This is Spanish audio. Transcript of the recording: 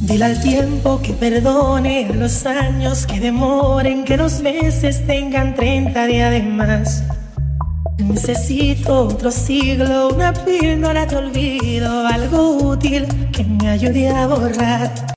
Dile al tiempo que perdone, a los años que demoren, que los meses tengan 30 días de más. Necesito otro siglo, una píldora de olvido, algo útil que me ayude a borrar